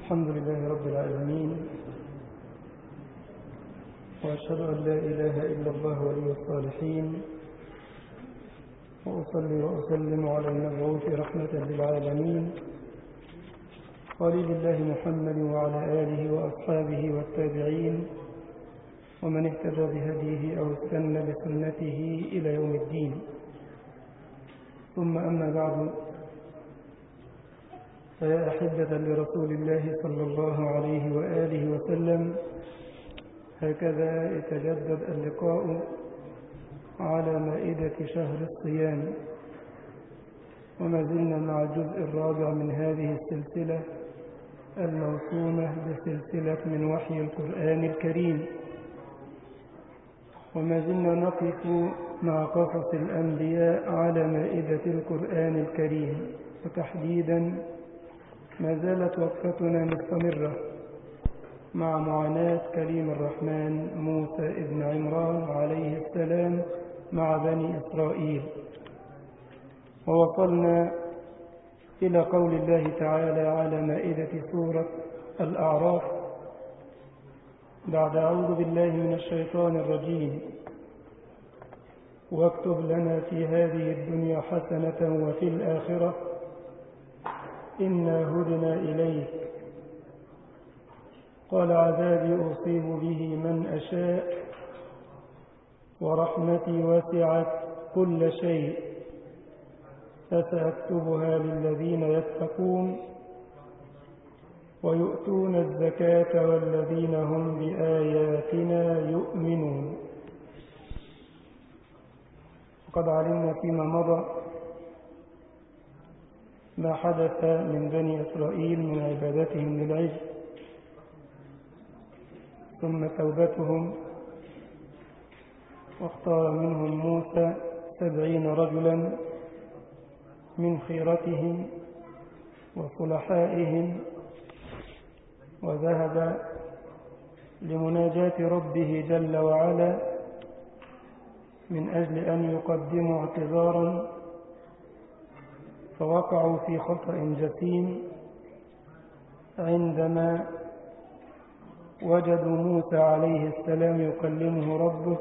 الحمد لله رب العالمين، وأشهد أن لا إله إلا الله ولي الصالحين، وأصلي وأسلم على المبعوث رحمة للعالمين خليل الله محمد وعلى آله وأصحابه والتابعين ومن اهتدى بهديه أو استنى بسنته إلى يوم الدين. ثم أما بعد، فيا أحبة لرسول الله صلى الله عليه وآله وسلم، هكذا يتجدد اللقاء على مائدة شهر الصيام، وما زلنا مع الجزء الرابع من هذه السلسلة الموسومة بسلسلة من وحي القرآن الكريم، وما زلنا نقف مع قصص الأنبياء على مائدة القرآن الكريم، وتحديدا ما زالت وقفتنا مستمرة مع معاناة كريم الرحمن موسى ابن عمران عليه السلام مع بني إسرائيل، ووصلنا إلى قول الله تعالى على مائدة سورة الأعراف بعد أعوذ بالله من الشيطان الرجيم: واكتب لنا في هذه الدنيا حسنة وفي الآخرة إنا هدنا إليك، قال عذابي أصيب به من أشاء ورحمتي وسعت كل شيء فسأكتبها للذين يتقون ويؤتون الزكاة والذين هم بآياتنا يؤمنون. وقد علمنا فيما مضى ما حدث من بني إسرائيل من عبادتهم للعجل، ثم توبتهم، واختار منهم موسى 70 رجلا من خيرتهم وصلحائهم، وذهب لمناجاة ربه جل وعلا من أجل أن يقدموا اعتذارا، فوقعوا في خطأ جسيم عندما وجدوا موسى عليه السلام يكلمه ربه،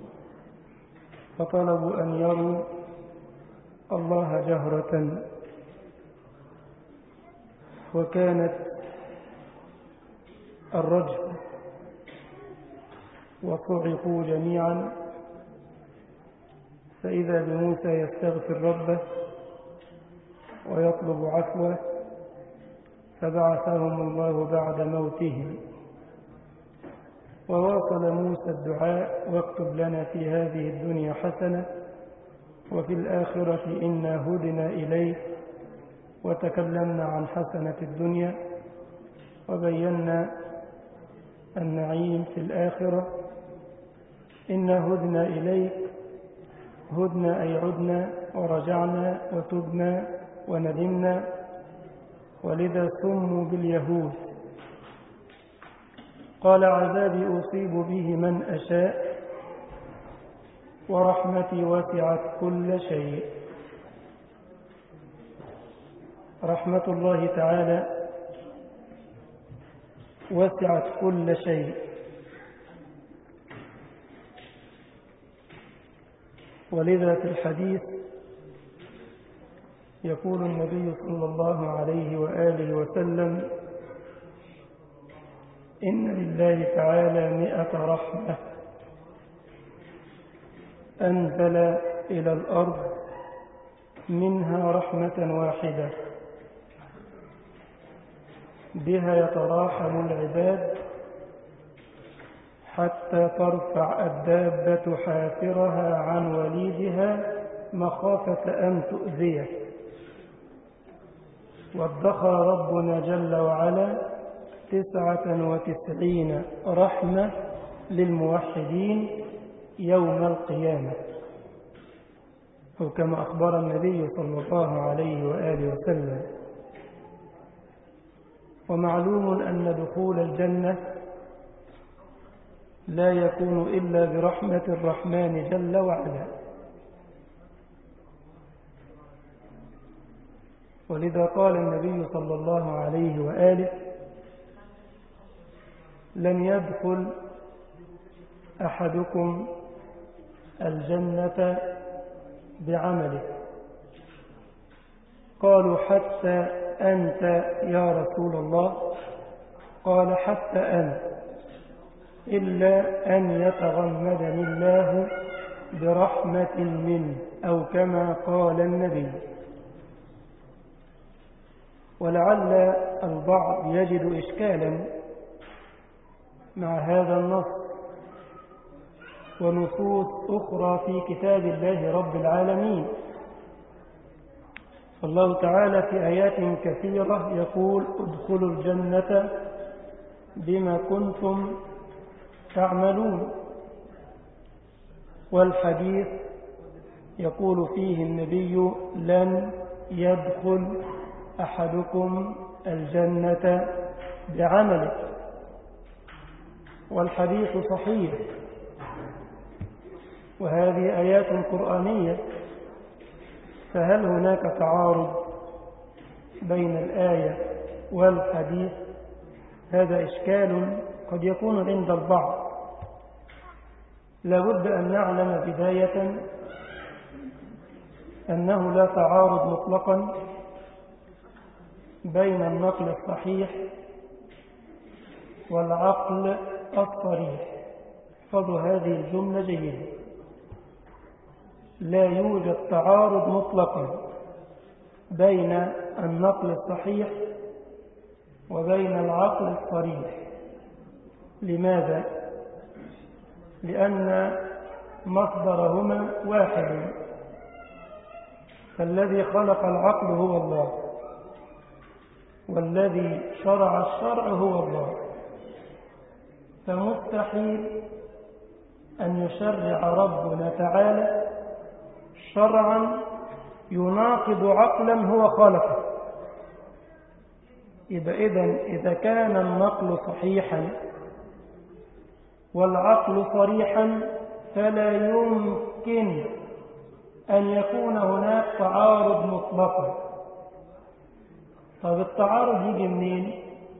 فطلبوا أن يروا الله جهرة، وكانت الرجل وصعقوا جميعا، فإذا بموسى يستغفر ربه ويطلب عفوه، فبعثهم الله بعد موتهم. وواصل موسى الدعاء: واكتب لنا في هذه الدنيا حسنة وفي الآخرة إنا هدنا إليك. وتكلمنا عن حسنة الدنيا وبينا النعيم في الآخرة. إنا هدنا إليك، هدنا أي عدنا ورجعنا وتبنا وندمنا، ولذا سموا باليهود. قال عذابي أصيب به من أشاء ورحمتي وسعت كل شيء. رحمة الله تعالى وسعت كل شيء، ولذا في الحديث يقول النبي صلى الله عليه وآله وسلم: إن لله تعالى 100 رحمة أنزل إلى الأرض منها رحمة واحدة بها يتراحم العباد حتى ترفع الدابة حافرها عن وليدها مخافة أن تؤذيه. وادخر ربنا جل وعلا 99 رحمة للموحدين يوم القيامة، أو كما أخبر النبي صلى الله عليه وآله وسلم. ومعلوم أن دخول الجنة لا يكون إلا برحمة الرحمن جل وعلا، ولذا قال النبي صلى الله عليه وآله: لن يدخل أحدكم الجنة بعمله. قالوا حتى أنت يا رسول الله؟ قال حتى أنا، إلا أن يتغمدني الله برحمة منه، أو كما قال النبي. ولعل البعض يجد إشكالا مع هذا النص ونصوص أخرى في كتاب الله رب العالمين. الله تعالى في آيات كثيرة يقول ادخلوا الجنة بما كنتم تعملون، والحديث يقول فيه النبي لن يدخل أحدكم الجنة بعمله، والحديث صحيح، وهذه آيات قرآنية. فهل هناك تعارض بين الآية والحديث؟ هذا إشكال قد يكون عند البعض. لابد أن نعلم بداية أنه لا تعارض مطلقا بين النقل الصحيح والعقل الصريح. احفظوا هذه الجملة جيدا، لا يوجد تعارض مطلقا بين النقل الصحيح وبين العقل الصريح. لماذا؟ لأن مصدرهما واحد، فالذي خلق العقل هو الله، والذي شرع الشرع هو الله، فمستحيل أن يشرع ربنا تعالى شرعا يناقض عقلا هو خلقه. يبقى إذا كان النقل صحيحا والعقل صريحا فلا يمكن أن يكون هناك تعارض مطلقا. طب التعارض يجي منين؟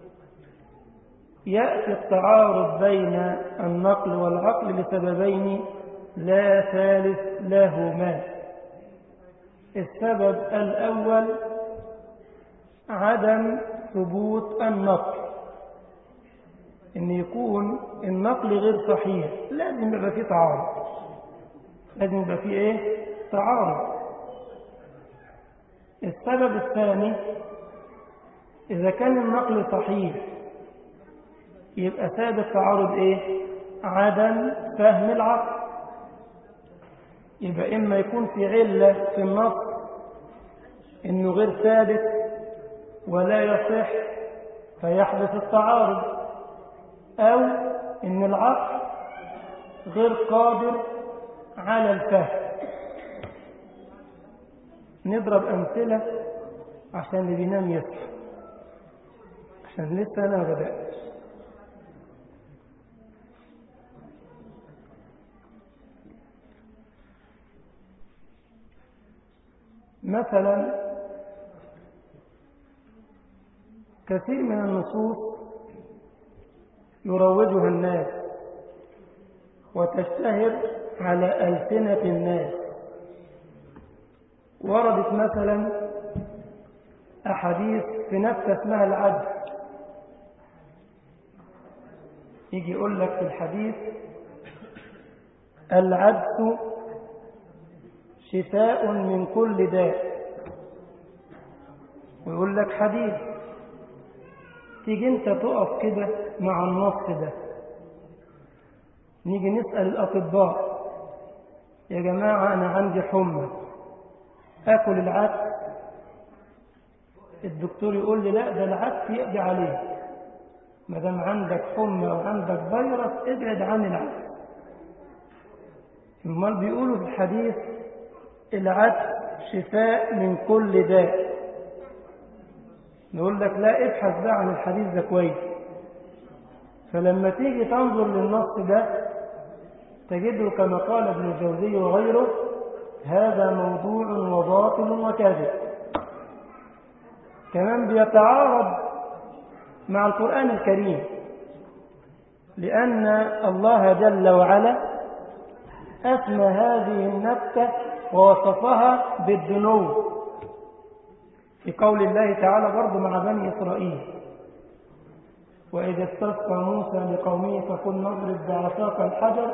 يأتي التعارض بين النقل والعقل لسببين لا ثالث لهما. السبب الأول عدم ثبوت النقل، إن يكون النقل غير صحيح، لازم يبقى فيه تعارض، لازم يبقى فيه تعارض. السبب الثاني إذا كان النقل صحيح يبقى سبب التعارض عدم فهم العقل. يبقى إما يكون في علة في النص إنه غير ثابت ولا يصح فيحدث التعارض، أو إن العقل غير قادر على الفهم. نضرب أمثلة عشان اللي بينام يصحى، عشان لسه أنا بدأت. مثلا كثير من النصوص يروجها الناس وتشتهر على ألسنة الناس. وردت مثلا أحاديث في نفس اسمها العدل، يجي يقول لك في الحديث العدس شفاء من كل داء، ويقول لك حديث. تيجي انت تقف كده مع النص ده، نيجي نسأل الأطباء يا جماعة أنا عندي حمى أكل العدس؟ الدكتور يقول لي لا، ده العدس يقضي عليه، ما دام عندك حمى وعندك فيروس ابعد عن العدس. امال بيقولوا في الحديث العدس شفاء من كل داء، نقول لك لا، ابحث بقى عن الحديث ده كويس. فلما تيجي تنظر للنص ده تجده كما قال ابن الجوزي وغيره هذا موضوع وباطل وكاذب. كمان بيتعارض مع القرآن الكريم. لأن الله جل وعلا أسمى هذه النبتة ووصفها بالدنو في قول الله تعالى برضو مع بني إسرائيل: وإذا استسقى موسى لقومه فقل نضرب بعصاك الحجر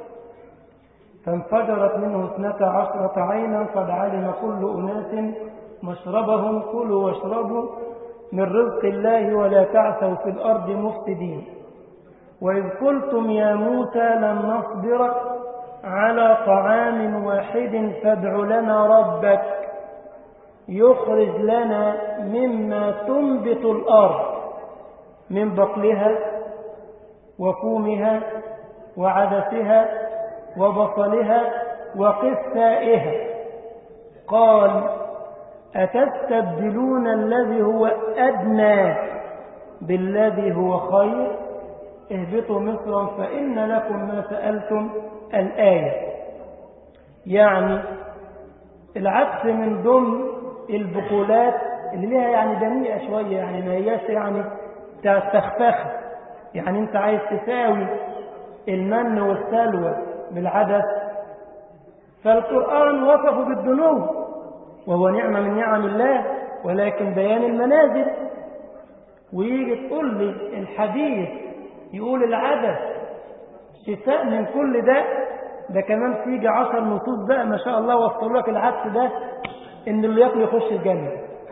فانفجرت منه 12 عينا قد علم كل أناس مشربهم كلوا واشربوا من رزق الله ولا تعثوا في الأرض مفسدين وإذ قلتم يا موسى لن نصبر على طعام واحد فادع لنا ربك يخرج لنا مما تنبت الأرض من بقلها وفومها وعدسها وبصلها وقثائها قال أتستبدلون الذي هو أدنى بالذي هو خير اهبطوا مصرا فإن لكم ما سألتم الآية. يعني العكس من ضمن البقولات اللي لها يعني دنيئة شوية، يعني ما هياش يعني تستخفخ، يعني انت عايز تساوي المن والسلوى بالعدس، فالقرآن وصفه بالدنو وهو نعمة من نعم الله ولكن بيان المنازل. ويجي تقول لي الحديث يقول العدس شفاء من كل ده كمان تيجي 10 نصوص بقى ما شاء الله وصلوا لك العكس ده ان اللي ياكل يخش الجنة.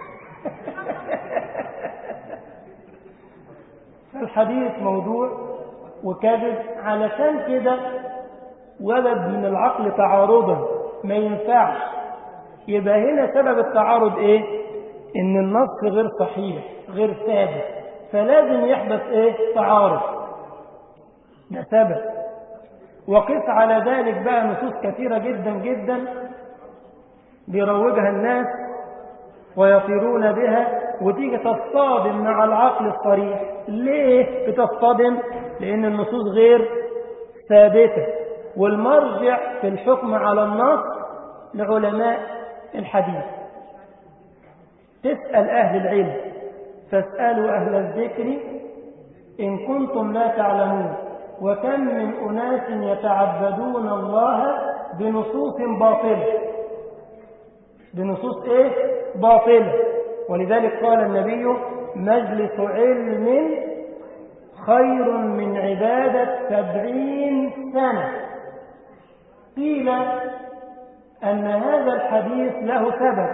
فالحديث موضوع وكذب، علشان كده ولد من العقل تعارضا ما ينفعش. يبقى هنا سبب التعارض ايه؟ ان النص غير صحيح غير ثابت، فلازم يحدث ايه؟ تعارض، ده سبب. وقس على ذلك بقى نصوص كثيرة جدا جدا بيروجها الناس ويطيرون بها وتيجي تصطدم مع العقل الصريح. ليه بتصطدم؟ لأن النصوص غير ثابتة، والمرجع في الحكم على النص لعلماء الحديث. تسأل أهل العلم فاسألوا أهل الذكر إن كنتم لا تعلمون، وكم من أناس يتعبدون الله بنصوص باطلة. بنصوص إيه؟ باطلة. ولذلك قال النبي مجلس علم خير من عبادة 70 سنة. قيل أن هذا الحديث له سبب.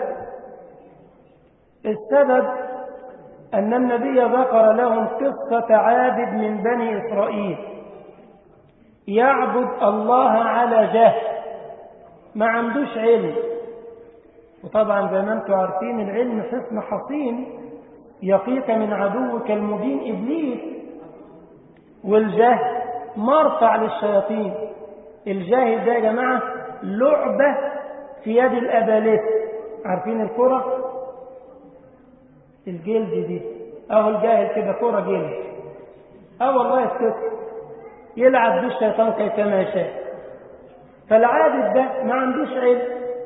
السبب أن النبي ذكر لهم قصة عابد من بني إسرائيل يعبد الله على جهل، ما عندوش علم. وطبعا زي ما انتم عارفين العلم حصن حصين يقيك من عدوك المبين إبليس، والجهل مرفع للشياطين. الجاهل ده يا جماعة لعبة في يد الأبالسة. عارفين الكرة الجلد دي؟ اهو الجاهل كده كرة جلد، والله يسكت يلعب بالشيطان كيفما يشاء. فالعابد ده ما عندوش علم،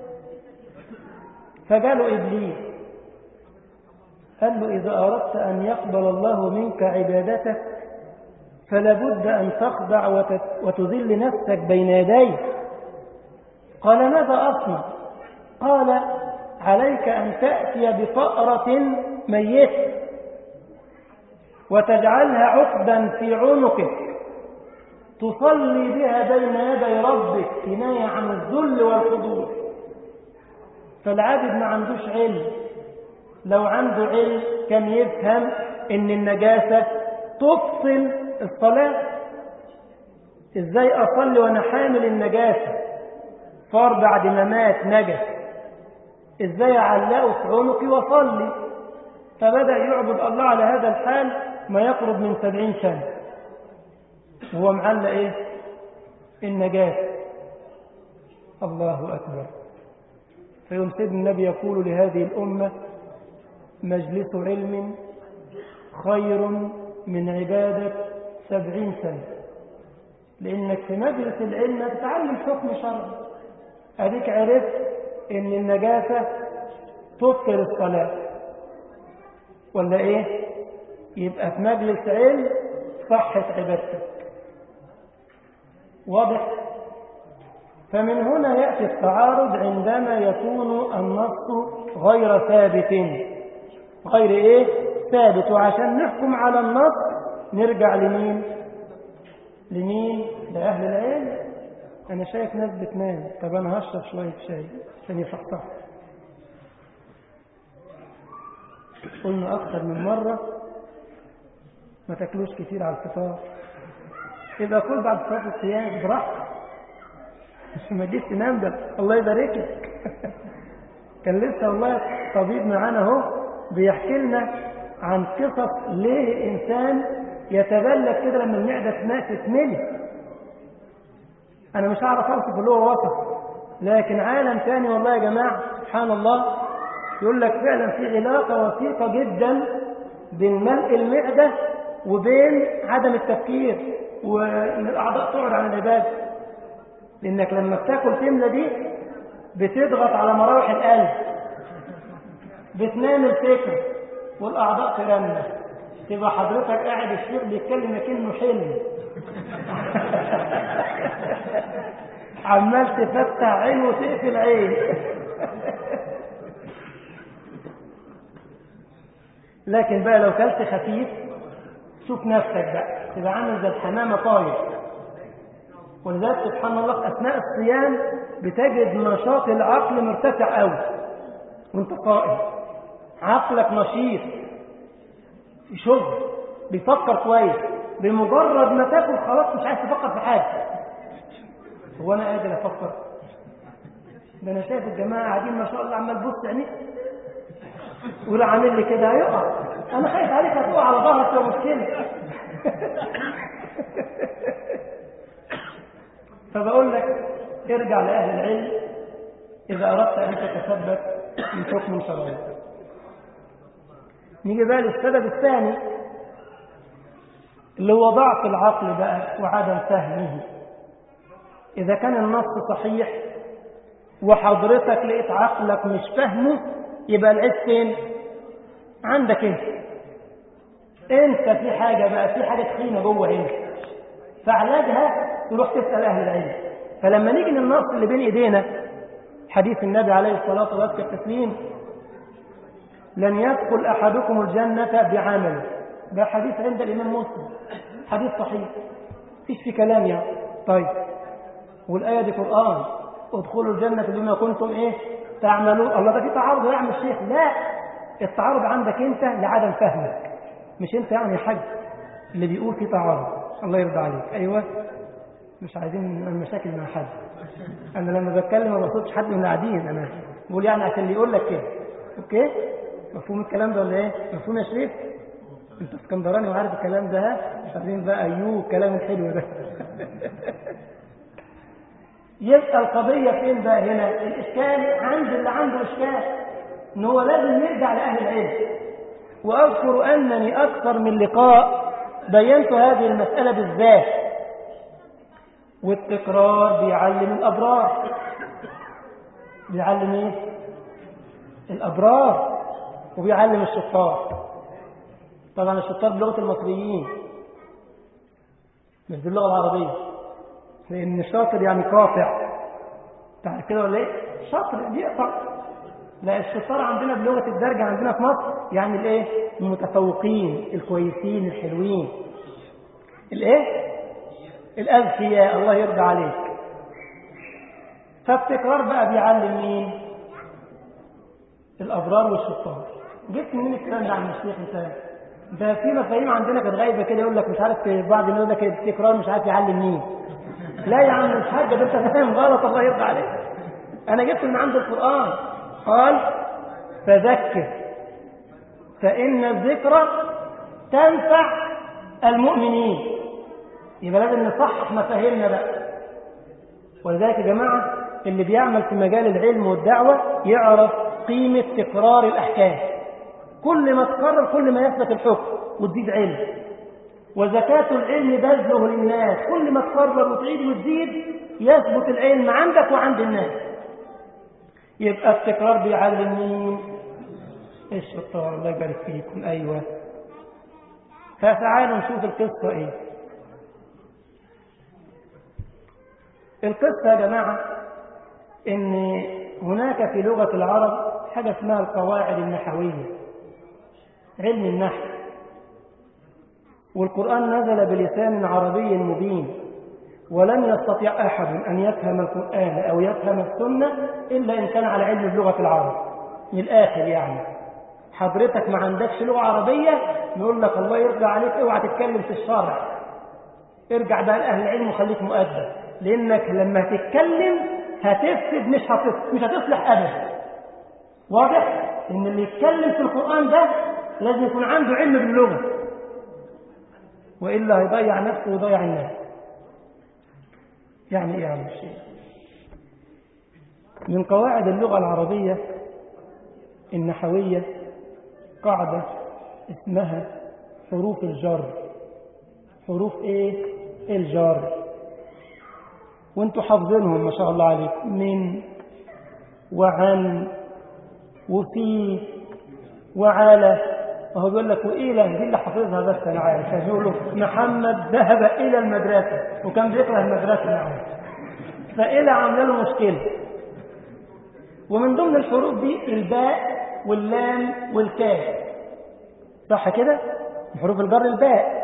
فجاله إبليس قال له إذا أردت أن يقبل الله منك عبادتك فلا بد أن تخضع وتذل نفسك بين يديه. قال ماذا أصنع؟ قال عليك أن تأتي بفأرة ميتة وتجعلها عقدا في عنقك تصلي بها بين يدي ربك كناية عن الذل والخضوع. فالعابد ما عندوش علم. لو عنده علم كان يفهم ان النجاسة تفصل الصلاة. ازاي اصلي وانا حامل النجاسة؟ صار بعد ما مات نجس، ازاي اعلقه في عنقي واصلي؟ فبدأ يعبد الله على هذا الحال ما يقرب من 70 سنة وهو معلق ايه؟ النجاسة. الله اكبر. فيوم سيدنا النبي يقول لهذه الأمة مجلس علم خير من عبادة 70 سنة. لأنك في مجلس العلم تتعلم حكم شرعي. أديك عرفت أن النجاسة تبطل الصلاة ولا إيه؟ يبقى في مجلس علم صحت عبادتك. واضح؟ فمن هنا يأتي التعارض عندما يكون النص غير ثابت. غير إيه؟ ثابت. وعشان نحكم على النص نرجع لمين؟ لأهل العلم. أنا شايف ناس بتنام. طب أنا هشرب شوية شاي عشان يصحصح. قلنا أكثر من مرة ما تاكلوش كتير على الفطار. إذا كل بعد صلاة الصيام براحتك مش ما تجيش تنام. ده الله يبارك لك. كان لسه والله طبيب معانا اهو بيحكي لنا عن قصص ليه الإنسان يتبلد كده لما المعدة تتملي. أنا مش هعرف أوصف اللي هو وصف، لكن عالم ثاني والله يا جماعة سبحان الله. يقول لك فعلا في علاقة وثيقة جدا بين ملء المعدة وبين عدم التفكير وإن الأعضاء تقعد عن العبادة. لأنك لما بتاكل تملى دي بتضغط على مراوح القلب، بتنام الفكر والأعضاء ترنم. تبقى حضرتك قاعد الشيخ بيتكلم لكنه حلم عمال تفتح عين وتقفل عين. لكن بقى لو كلت خفيف شوف نفسك بقى تبقى عامل زي الحمامة طاير. ولذلك سبحان الله في أثناء الصيام بتجد نشاط العقل مرتفع قوي وانت قائم. عقلك نشيط في شغل بيفكر كويس. بمجرد ما تاكل خلاص مش عايز تفكر في حاجة. هو أنا قادر أفكر؟ ده أنا شايف الجماعة قاعدين ما شاء الله عمال بص عينيك ولا عامل لي كده هيقع. أنا خايف عليك هتقع على ظهرك لو مشكلة. فبقول لك ارجع لأهل العلم إذا أردت أن تتثبت من حكم شرعي. نيجي بقى للسبب الثاني اللي هو ضعف العقل بقى وعدم فهمه. إذا كان النص صحيح وحضرتك لقيت عقلك مش فهمه يبقى العيب فين؟ عندك انت في حاجة بقى، في حاجة تخينة جوه هنا، فعلاجها تروح تسأل أهل العلم. فلما نيجي للنص اللي بين إيدينا حديث النبي عليه الصلاة والتسليم لن يدخل أحدكم الجنة بعمله، ده حديث عند الإمام مسلم، حديث صحيح فيش في كلام يعني. طيب والآية دي قرآن، ادخلوا الجنة بما كنتم تعملون. الله ده في تعارض يا عم الشيخ؟ لا، التعارض عندك انت لعدم فهمك، مش انت يعني حاج اللي بيقول في تعارض. الله يرضى عليك. ايوه مش عايزين المشاكل مع حد. انا لما بتكلم ما بصوتش حد من اللي قاعدين، انا بقول يعني عشان اللي يقول لك كده. اوكي مفهوم الكلام ده ولا ايه؟ مفهوم يا شريف؟ انت اسكندراني وعارف الكلام ده. مش عارفين بقى ايوه الكلام الحلو ده. يبقى القضية فين بقى هنا؟ الإشكال عند اللي عنده إشكال إن هو لازم يرجع لأهل العلم. وأذكر أنني أكثر من لقاء بينت هذه المسألة بالذات. والتكرار بيعلم الأبرار. بيعلم إيه؟ الأبرار وبيعلم الشطار. طبعا الشطار بلغة المصريين مش باللغة العربية، لأن شاطر يعني قاطع. تعرف كده ولا إيه؟ شاطر بيقطع. لا الشطار عندنا بلغة الدرجة عندنا في مصر يعني الإيه؟ المتفوقين الكويسين الحلوين. الإيه؟ الأذكياء. الله يرضى عليك. فالتكرار بقى بيعلم مين؟ الأبرار والشطار. جبت منين الكلام ده عن الشيخ انت؟ ده في مفاهيم عندنا كانت غايبة كده، يقول لك مش عارف بعض يقول لك التكرار مش عارف يعلم مين. لا يا عم مش حاجة، ده انت فاهم غلط. الله يرضى عليك. انا جبت من عند القرآن قال فذكر فإن الذكرى تنفع المؤمنين. يبقى لازم نصحح مفاهيمنا بقى. ولذلك يا جماعة اللي بيعمل في مجال العلم والدعوة يعرف قيمة تكرار الأحكام. كل ما تكرر كل ما يثبت الحكم وتزيد علم. وزكاة العلم بذله للناس، كل ما تكرر وتعيد وتزيد يثبت العلم عندك وعند الناس. يبقى التكرار بيعلم مين؟ الشطار. الله يبارك فيكم. أيوة. فتعالوا نشوف القصة إيه. القصة يا جماعة إن هناك في لغة العرب حاجة اسمها القواعد النحوية، علم النحو، والقرآن نزل بلسان عربي مبين، ولن يستطيع أحد أن يفهم القرآن أو يفهم السنة إلا إن كان على علم بلغة العرب. من الآخر يعني حضرتك ما عندكش لغة عربية نقول لك الله يرضى عليك اوعى تتكلم في الشرع، ارجع بقى لأهل العلم وخليك مؤدب، لأنك لما تتكلم هتفسد مش هتصلح أبدا. واضح إن اللي يتكلم في القرآن ده لازم يكون عنده علم باللغة، وإلا هيضيع نفسه ويضيع الناس. يعني إيه عم الشيء؟ من قواعد اللغة العربية النحوية قاعدة اسمها حروف الجر. حروف إيه؟ الجر. وانتوا حافظينهم ما شاء الله عليكم، من وعن وفي وعلى. وهو بيقول لك وإلى، دي اللي حافظها بس أنا عارف. يقولوا محمد ذهب إلى المدرسة وكان بيكره المدرسة معه، فإلى عامله له مشكلة. ومن ضمن الحروف دي الباء واللام والكاف، صح كده؟ حروف الجر الباء،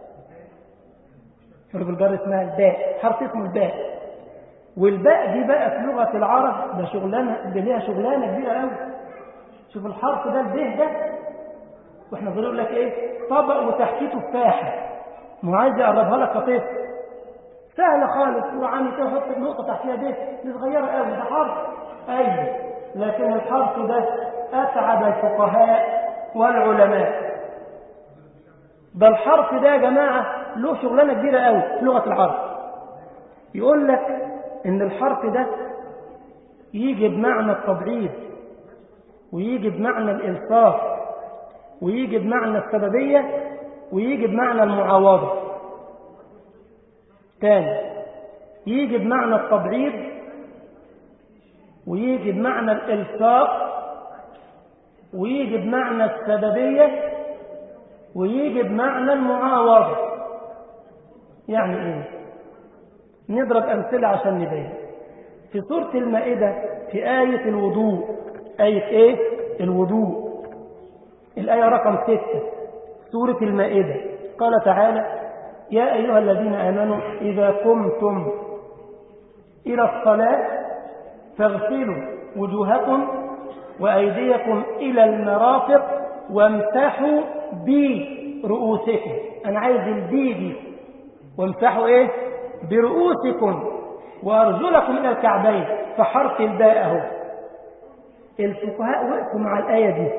حروف الجر اسمها الباء، حرف اسمه الباء. والباء دي بقى في لغة العرب ده شغلانة، ده ليها شغلانة كبيرة قوي. شوف الحرف ده الباء ده، واحنا بنقول لك ايه؟ طبق وتحتيه تفاحة، ما عايز يقربها لك كطفل، سهلة خالص، وعامل كده حط نقطة تحتيها دي صغيرة قوي، ده حرف. ايوه، لكن الحرف ده أسعد الفقهاء والعلماء. ده الحرف ده يا جماعة له شغلانة كبيرة قوي في لغة العرب. يقول لك إن الحرف ده يجي بمعنى التبعيض، ويجي بمعنى الإلصاق، ويجي بمعنى السببية، ويجي بمعنى المعاوضة. تاني، يجي بمعنى التبعيض، ويجي بمعنى الإلصاق، ويجي بمعنى السببية، ويجي بمعنى المعاوضة. يعني إيه؟ نضرب أمثلة عشان نبين. في سورة المائدة في آية الوضوء، آية إيه؟ الوضوء، الآية رقم 6 سورة المائدة، قال تعالى: يا أيها الذين آمنوا إذا قمتم إلى الصلاة فاغسلوا وجوهكم وأيديكم إلى المرافق وامسحوا برؤوسكم. أنا عايز البي دي، وامسحوا إيه؟ برؤوسكم وأرجلكم إلى الكعبين. فحرف الباء أهو. الفقهاء وقفوا مع الآية دي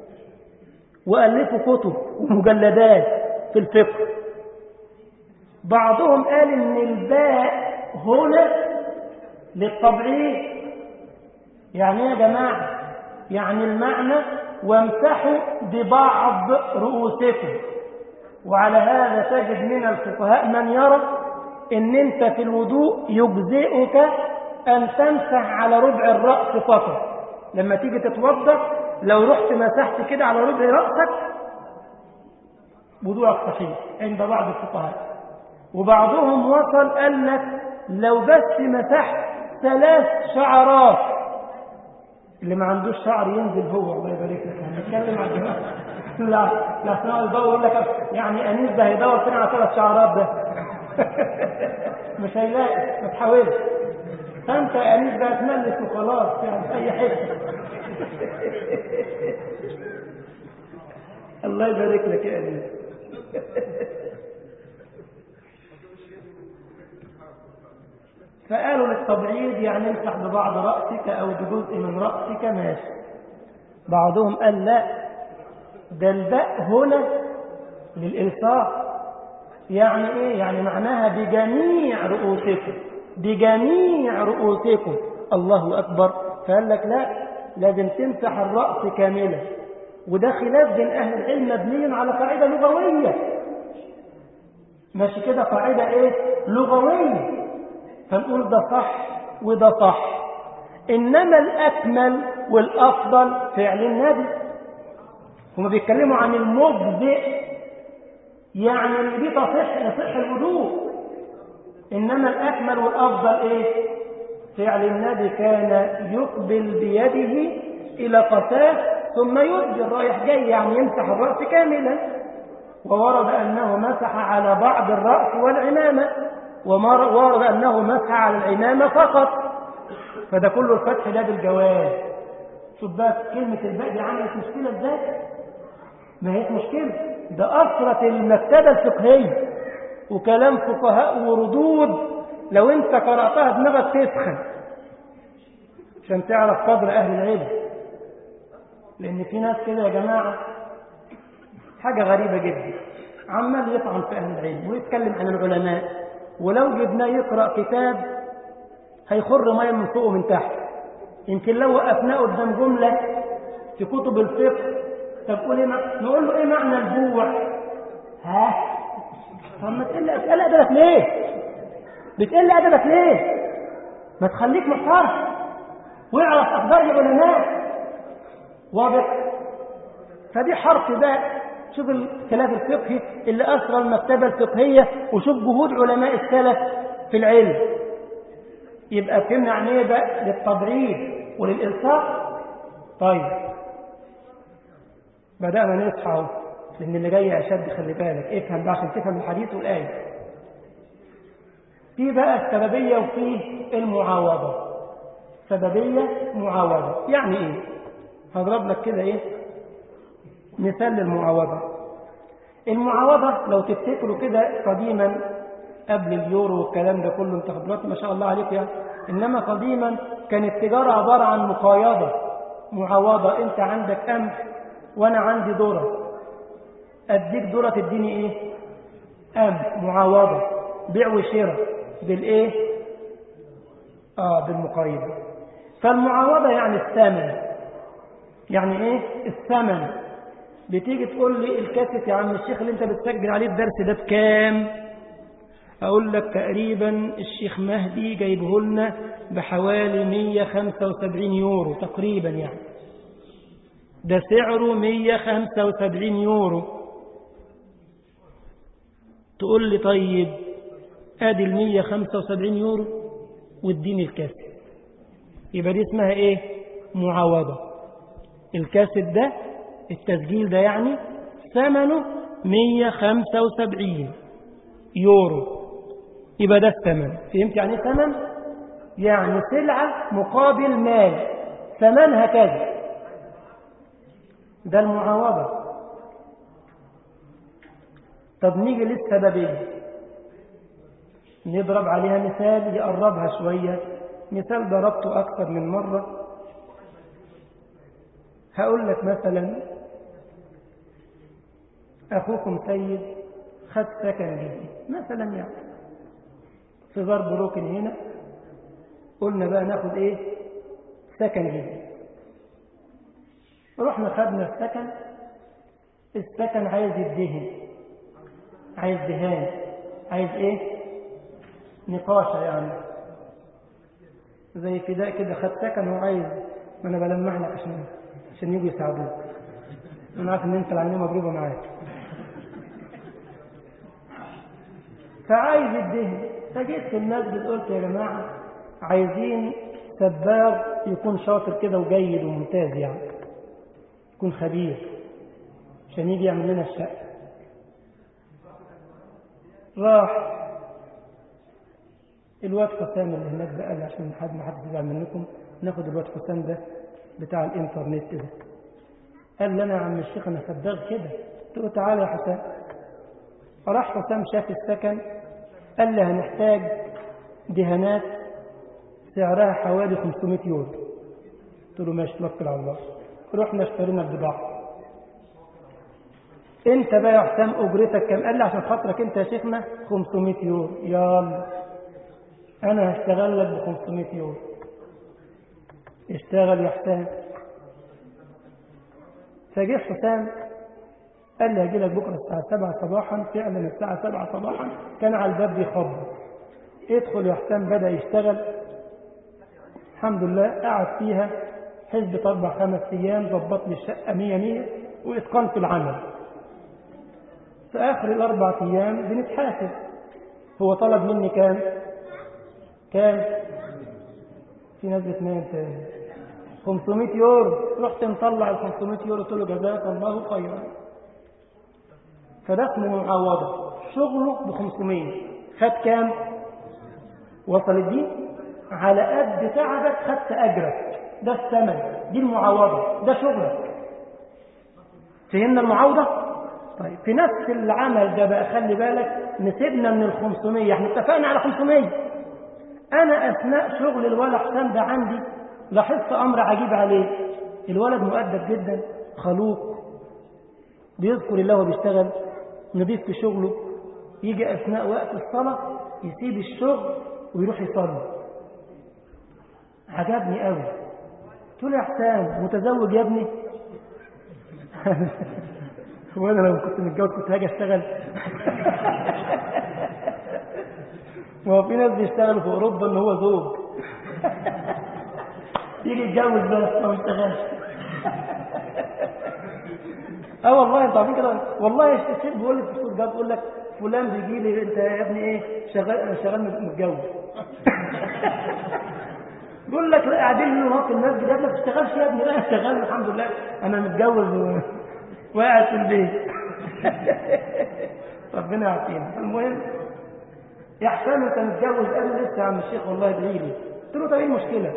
وألفوا كتب ومجلدات في الفقه. بعضهم قال إن الباء هنا للتبعيض. يعني إيه يا جماعة؟ يعني المعنى وامسحوا ببعض رؤوسكم. وعلى هذا تجد من الفقهاء من يرى ان انت في الوضوء يجزئك ان تمسح على ربع الرأس فقط. لما تيجي تتوضا لو رحت مسحت كده على ربع رأسك وضوءك صحيح عند بعض الفقهاء. وبعضهم وصل قال لك لو بس مسحت 3 شعرات، اللي ما عندوش شعر ينزل هو، الله يبارك لك. هنتكلم عن الجماعه لا اسمع الضوء يقول لك يعني انيس ده هيدور فين على 3 شعرات ده مش هيلاقي، ما تحاولش انت يا انيس ده تملس وخلاص يعني اي حته الله يبارك لك يا انيس فقالوا للتبعيض يعني امسح ببعض رأسك أو بجزء من رأسك ماشي. بعضهم قال لا، ده الباء هنا للإلصاق. يعني إيه؟ يعني معناها بجميع رؤوسكم، بجميع رؤوسكم. الله أكبر. فقال لك لا، لازم تمسح الرأس كاملة. وده خلاف بين أهل العلم مبني على قاعدة لغوية، ماشي كده، قاعدة إيه؟ لغوية. فنقول ده صح وده صح، إنما الأكمل والأفضل فعل النبي. هم بيتكلموا عن المجزئ، يعني اللي دي يصح الوضوء. إنما الأكمل والأفضل إيه؟ فعل النبي كان يقبل بيده إلى قفاه ثم يدبر رايح جاي، يعني يمسح الرأس كاملا. وورد أنه مسح على بعض الرأس والعمامة، وورد أنه مسح على العمامة فقط. فده كله الفتح ده بالجواز. شوف بقى كلمة الباء دي عملت مشكلة ازاي؟ ما هيش مشكلة، ده أثرت المكتبة الفقهية وكلام فقهاء وردود. لو انت قرأتها دماغك تسخن عشان تعرف قدر أهل العلم. لأن في ناس كده يا جماعة حاجة غريبة جدا، عمال يطعن في أهل العلم ويتكلم عن العلماء، ولو جبناه يقرأ كتاب هيخر مية من فوق ومن تحت. يمكن لو وقفناه قدام جملة في كتب الفقه، طب قول نقول له ايه معنى الجوع؟ طب ما تقل أدبك ليه؟ بتقل أدبك ليه؟ ما تخليك محترم واعرف أخبار العلماء. واضح؟ فدي حرف بقى. شوف الخلاف الفقهي اللي أسرى المكتبة الفقهية، وشوف جهود علماء السلف في العلم. يبقى فهمنا عن ايه بقى؟ للتضعيف وللإلصاق. طيب بدأنا نصحى اهو، لأن اللي جاي أشد. خلي بالك افهم بقى عشان تفهم الحديث والآية. في بقى السببية وفي المعاوضة. سببية معاوضة يعني ايه؟ هضرب لك كده ايه مثال للمعاوضة. المعاوضة لو تفتكروا كده قديما قبل اليورو والكلام ده كله، انت خبرات ما شاء الله عليك يعني. انما قديما كانت التجارة عبارة عن مقايضة. معاوضة، انت عندك قمح وانا عندي ذرة، اديك ذرة تديني ايه؟ قمح. معاوضة، بيع وشراء بالايه؟ بالمقايضة. فالمعاوضة يعني الثمن. يعني ايه الثمن؟ بتيجي تقول لي الكاسيت يا عم الشيخ اللي انت بتسجل عليه الدرس ده بكام؟ اقول لك تقريبا الشيخ مهدي جايبه لنا بحوالي 175 يورو تقريبا، يعني ده سعره 175 يورو. تقول لي طيب ادي 175 يورو واديني الكاسيت. يبقى دي اسمها ايه؟ معاوضة. الكاسيت ده التسجيل ده يعني ثمنه 175 يورو، يبقى ده الثمن. فهمت يعني ايه ثمن؟ يعني سلعة مقابل مال ثمنها كذا، ده المعاوضة. طب نيجي للسببية، نضرب عليها مثال يقربها شوية. مثال ضربته أكثر من مرة. هقول لك مثلا أخوكم سيد خد سكن جديد مثلا، يعني في ضرب ركن هنا. قلنا بقى ناخد ايه؟ سكن جديد. رحنا خدنا السكن. السكن عايز يدهن، عايز دهان، عايز ايه؟ نقاشة يعني. زي فداء كده خد سكن وعايز، ما انا بلمح لك عشان يجوا يساعدوك. انا عارف ان انت العلمية مضروبة معاك. فعايز الدهن. فجيت في المسجد قلت يا جماعة عايزين سباغ يكون شاطر كده وجيد وممتاز، يعني يكون خبير عشان يجي يعمل لنا الشقة. راح الواد حسام اللي هناك ده قال عشان ما حد يزعل منكم، ناخد الواد حسام ده بتاع الانترنت ده. قال لي انا يا عم الشيخ انا سباغ كده. قلت له تعالى يا حسام. فراح حسام شاف السكن، قال لي هنحتاج دهانات سعرها حوالي 500 يورو. قلت له ماشي توكل على الله. رحنا اشترينا البضاعة. انت بقى يا حسام اجرتك كام؟ قال لي عشان خاطرك انت يا شيخنا 500 يورو. يلا انا هشتغل لك ب 500 يورو. اشتغل يا حسام. فجه حسام قال لي هجي لك بكره الساعه 7 صباحا. فعلا الساعه 7 صباحا كان على الباب بيخبط. ادخل يا حسام. بدا يشتغل الحمد لله. قعد فيها حسبة 4-5 أيام، ضبط لي الشقة 100 وإتقنت العمل. في آخر ال4 أيام بنتحاسب. هو طلب مني كام؟ في ناس بتنام تاني 500 يورو. رحت مطلع ال 500 يورو قلت له جزاك الله خيرا. فده اسمه معوضة. شغله ب 500 خد كام؟ وصلت دي؟ على قد تعبك خدت أجرك، ده الثمن، دي المعوضة، ده شغلك. فهمنا المعوضة؟ طيب في نفس العمل ده بقى خلي بالك، نسيبنا من ال 500، احنا اتفقنا على 500. أنا أثناء شغل الولد حسام ده عندي لاحظت أمر عجيب عليه. الولد مؤدب جدا، خلوق، بيذكر الله وبيشتغل، نضيف في شغله. يجي أثناء وقت الصلاة يسيب الشغل ويروح يصلي. عجبني قوي. قلت له يا حسام متزوج يا ابني؟ وانا لو كنت متجوز كنت هاجي اشتغل. ما هو في ناس بيشتغلوا في اوروبا ان هو زوج. يجي يتجوز بس ما يشتغلش. والله انتوا عارفين كده. والله الشيخ بيقول لي في الصوت ده، بيقول لك فلان بيجي لي انت يا ابني ايه شغال متجوز. بيقول لك لا قاعدين له في المسجد، يا ابني ما بتشتغلش يا ابني؟ لا اشتغل الحمد لله انا متجوز وقاعد في البيت. ربنا يعافينا. المهم يا حسام انت متجوز؟ قال لي لسه يا عم الشيخ والله ادعي لي. قلت له طب ايه المشكله؟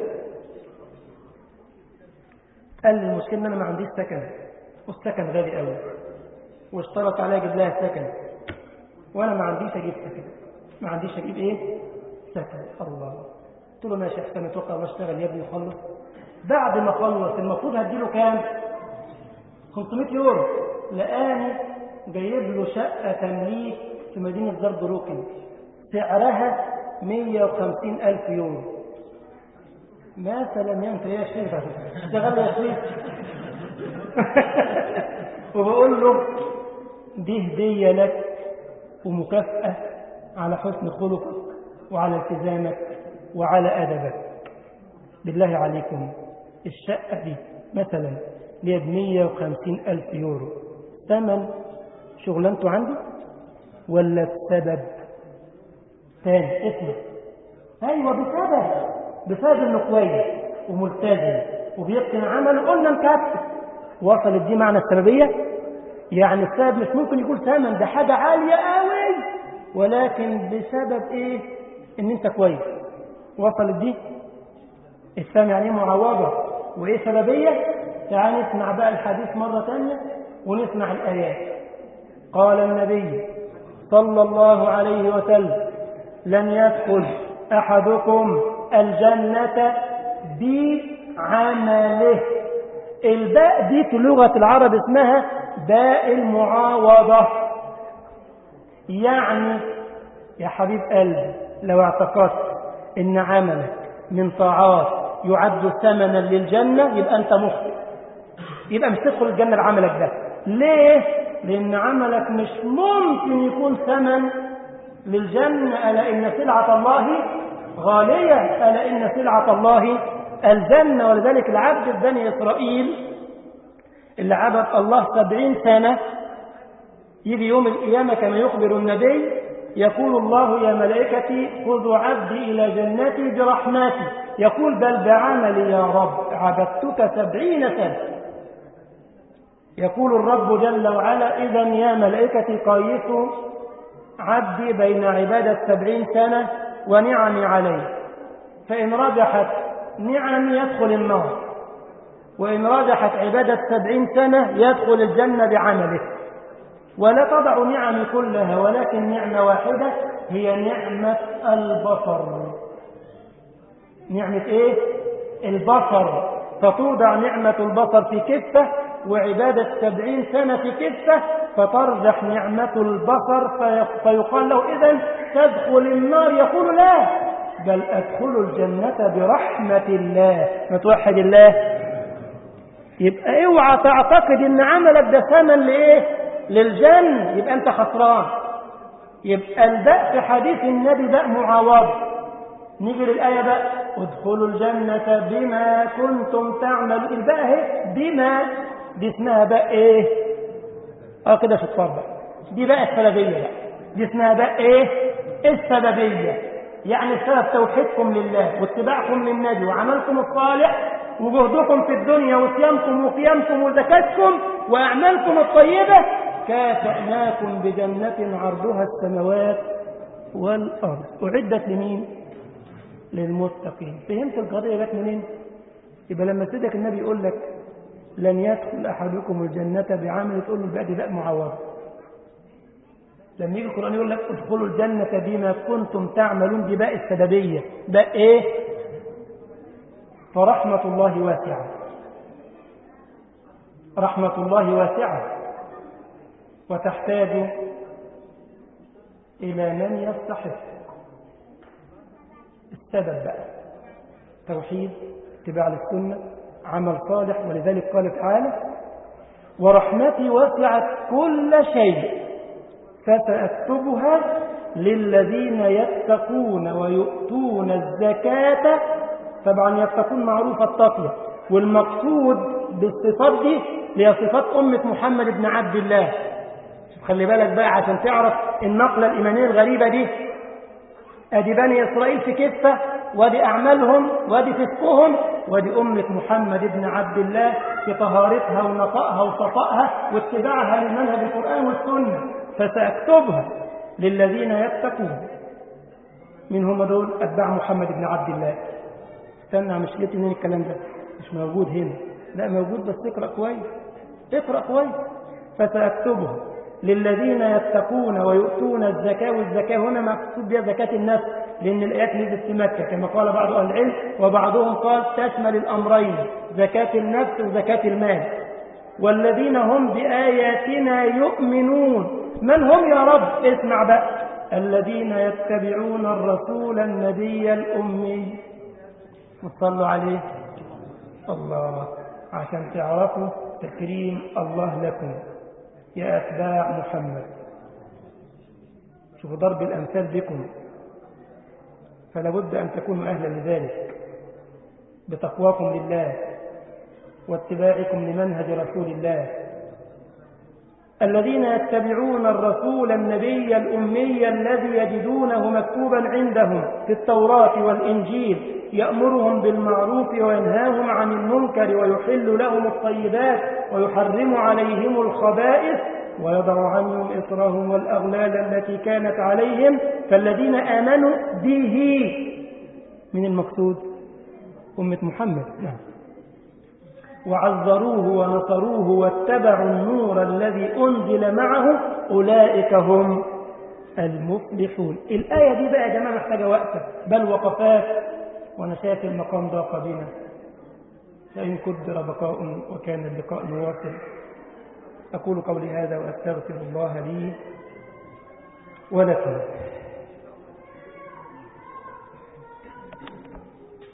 قال لي المشكله ان انا ما عنديش سكن، والسكن غالي قوي، واشترط عليا اجيب لها سكن، وانا ما عنديش اجيب سكن، ما عنديش اجيب ايه؟ سكن. الله. قلت له ماشي يا حسام اتوقع الله اشتغل يا ابني وخلص. بعد ما خلص المفروض هديله كام؟ 500 يورو. لقاني جايب له شقه تمليك في مدينه زربروكن سعرها 150,000 يورو. مثلا يا انت يا شيخ اشتغل يا شيخ. وبقول له دي هديه لك ومكافاه على حسن خلقك وعلى التزامك وعلى ادبك. بالله عليكم الشقه دي مثلا ليه ب 150,000 يورو، ثمن شغلانته عندي ولا بسبب ثاني اسمه؟ ايوه بسبب انه كويس وملتزم وبيتقن عمله، قلنا نكافئ. وصلت دي معنى السببيه؟ يعني السبب مش ممكن يكون ثمن، ده حاجه عاليه قوي، ولكن بسبب ايه؟ ان انت كويس. وصلت دي؟ الثمن يعني معوضه وايه سببيه؟ تعال نسمع بقى الحديث مره ثانيه ونسمع الايات. قال النبي صلى الله عليه وسلم لن يدخل أحدكم الجنة بعمله. الباء دي في لغة العرب اسمها باء المعاوضة. يعني يا حبيب قلبي لو اعتقدت ان عملك من طاعات يعد ثمنا للجنة يبقى انت مخطئ، يبقى مش تدخل الجنة بعملك ده. ليه؟ لأن عملك مش ممكن يكون ثمن للجنة. ألا إن سلعة الله غالية، ألا إن سلعة الله الجنة. ولذلك العبد بني إسرائيل اللي عبد الله 70 سنة يجي يوم القيامة كما يخبر النبي يقول الله يا ملائكتي خذوا عبدي إلى جنتي برحمتي، يقول بل بعملي يا رب عبدتك 70 سنة. يقول الرب جل وعلا إذا يا ملائكتي قيسوا عبدي بين عبادة 70 سنة ونعمي عليه، فإن رجحت نعمي يدخل النار، وإن رجحت عبادة 70 سنة يدخل الجنة بعمله. ولا تضع نعمي كلها، ولكن نعمة واحدة هي نعمة البصر. نعمة إيه؟ البصر. فتوضع نعمة البصر في كفة وعبادة 70 سنة في كفة، فترجح نعمة البصر فيقال له إذن تدخل النار، يقول لا بل أدخل الجنة برحمة الله. ما توحد الله. يبقى اوعى تعتقد ان عملك ده ثمن لايه؟ للجنة، يبقى انت خسران. يبقى الباء في حديث النبي باء معاوضة. نيجي للآية بقى ادخلوا الجنة بما كنتم تعملون. الباء اهي بما دي اسمها باء ايه؟ كده شطار بقى. دي باء السلبية بقى، دي اسمها باء ايه؟ السببية، يعني السبب توحيدكم لله واتباعكم للنبي وعملكم الصالح وجهدكم في الدنيا وصيامكم وقيامكم وزكاتكم وأعمالكم الطيبة، كافأناكم بجنة عرضها السماوات والأرض أعدت لمين؟ للمتقين. فهمت القضية جت منين؟ يبقى لما سيدك النبي يقول لك لن يدخل أحدكم الجنة بعمل، تقول له الباء دي باء معوضة. لما يجي القرآن يقول لك ادخلوا الجنة بما كنتم تعملون، دي باء السببية. باء إيه؟ فرحمة الله واسعة، رحمة الله واسعة وتحتاج إلى من يستحق. السبب بقى توحيد، اتباع للسنة، عمل صالح. ولذلك قال تعالى ورحمتي وسعت كل شيء فسأكتبها للذين يتقون ويؤتون الزكاة. طبعا يتقون معروف التقوى، والمقصود بالصفات دي هي صفات أمة محمد بن عبد الله. خلي بالك بقى عشان تعرف النقلة الإيمانية الغريبة دي. أدي بني إسرائيل في كفة، ودي أعمالهم، ودي فسقهم، ودي أمة محمد بن عبد الله في طهارتها ونقائها وصفائها واتباعها لمنهج القرآن والسنة. فسأكتبها للذين يتقون. من هم دول؟ أتباع محمد بن عبد الله. استنى، مش لقيت منين الكلام ده؟ مش موجود هنا. لا موجود، بس اقرأ كويس، اقرأ كويس. فسأكتبها للذين يتقون ويؤتون الزكاة. والزكاة هنا مقصود بها زكاة النفس، لأن الآيات نزلت في مكة كما قال بعض أهل العلم، وبعضهم قال تشمل الأمرين، زكاة النفس وزكاة المال. والذين هم بآياتنا يؤمنون. من هم يا رب؟ اسمع بقى، الذين يتبعون الرسول النبي الأمي. وصلوا عليه الله عشان تعرفوا تكريم الله لكم يا أتباع محمد. شوفوا ضرب الأمثال بكم، فلا بد أن تكونوا أهلا لذلك بتقواكم لله واتباعكم لمنهج رسول الله. الذين يتبعون الرسول النبي الأمي الذي يجدونه مكتوبا عندهم في التوراة والإنجيل، يأمرهم بالمعروف وينهاهم عن المنكر ويحل لهم الطيبات ويحرم عليهم الخبائث ويضع عنهم إصرهم والأغلال التي كانت عليهم. فالذين آمنوا به من المقصود أمة محمد، نعم، وعذروه ونصروه واتبعوا النور الذي أنزل معه أولئك هم المفلحون. الآية دي بقى يا جماعة محتاجة وقفة بل وقفات، وأنا شايف المقام ضاق بنا، فإن قدر بقاء وكان اللقاء مواصل. أقول قولي هذا وأستغفر الله لي ولكم.